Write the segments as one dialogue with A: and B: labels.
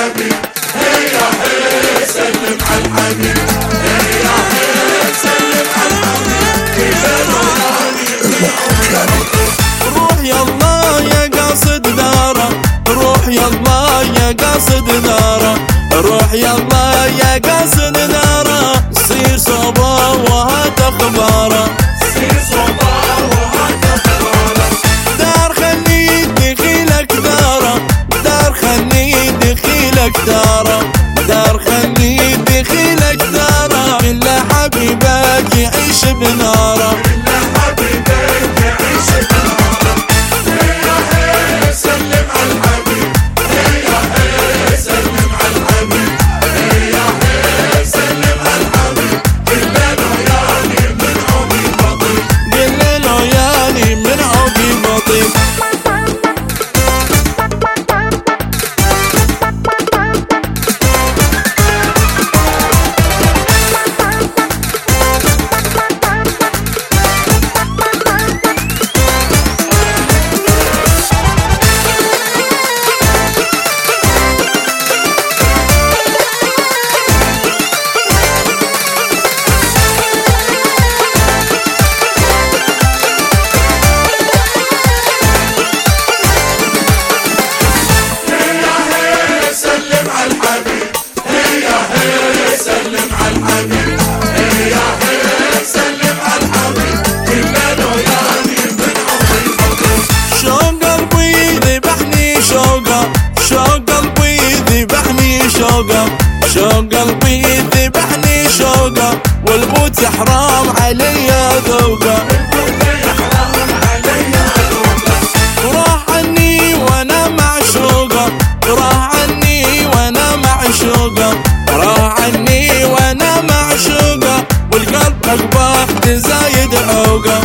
A: الحبيب، هيا هي سلم على الحبيب، هيا هي سلم على الحبيب،
B: روح يلا يا قاصد داره، روح يلا يا قاصد داره، روح يلا يا قاصد داره، صير صوبه وهات اخباره،
A: صير صوبه وهات اخباره،
B: دار خلي دخيلك داره، دار خلي دخيلك داره، دار خلي دخيلك داره، كل حبيبك يعيش بناره، شوق قلبي ذبحني شوقه، والبوت حرام علي ذوقه، وراح عني وانا معشوقه، راح عني وانا معشوقه، راح عني وانا معشوقه، والقلب اقبح تزايد عوقه.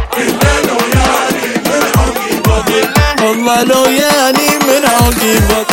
B: والله لو ياني من عقبك